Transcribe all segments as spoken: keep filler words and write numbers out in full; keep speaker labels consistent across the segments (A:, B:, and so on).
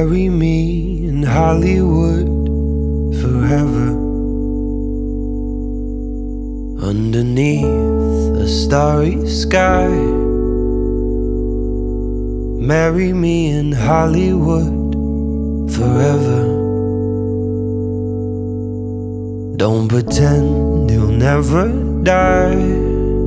A: Marry me in Hollywood forever, underneath a starry sky. Marry me in Hollywood forever. Don't pretend you'll never die,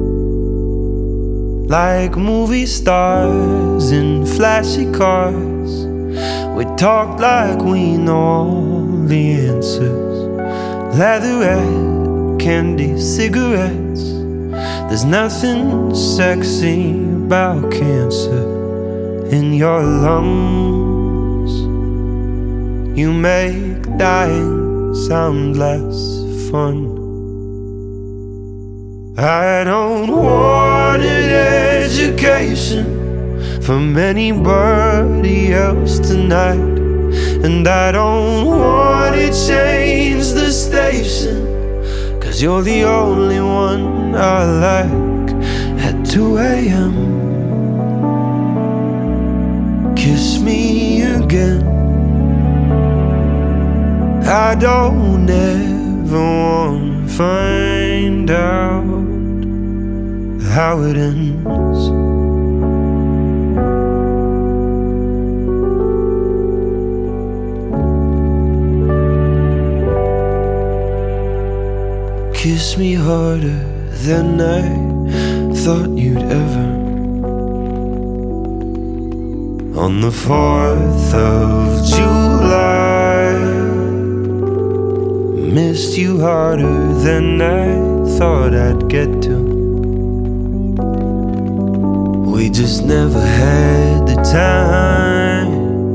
A: like movie stars in flashy cars. We talk like we know all the answers. Leatherette, candy, cigarettes. There's nothing sexy about cancer in your lungs. You make dying sound less fun. I don't want an education from anybody else tonight, and I don't want to change the station, 'cause you're the only one I like. At two a m kiss me again. I don't ever wanna find out how it ends. Kiss me harder than I thought you'd ever. On the fourth of July, missed you harder than I thought I'd get to. We just never had the time,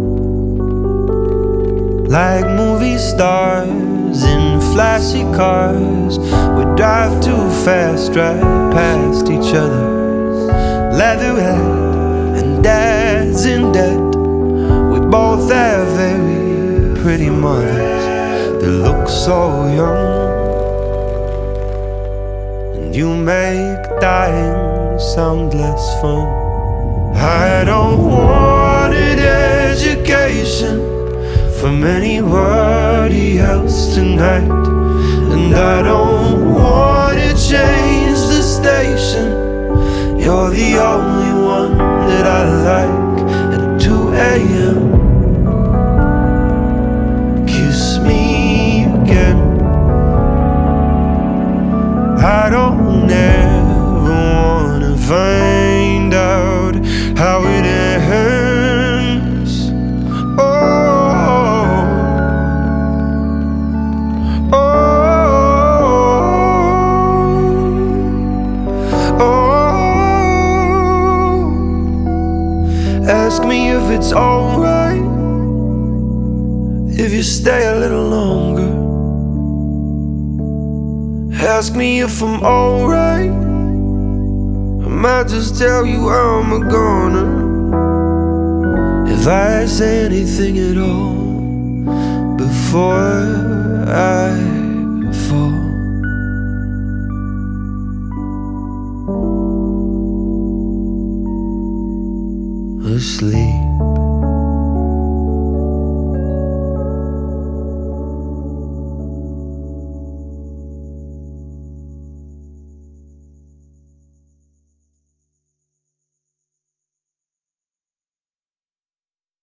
A: like movie stars in flashy cars. We drive too fast, right past each other. Leatherhead and dad's in debt. We both have very pretty mothers that look so young, and you make dying sound less fun. I don't want an education from anybody else tonight, and I don't want to change the station. You're the only one that I like. At two a m kiss me again. I don't ever wanna find out how it ends. Oh, oh, oh. Ask me if it's alright if you stay a little longer. Ask me if I'm alright. I might just tell you how I'm gonna. If I say anything at all before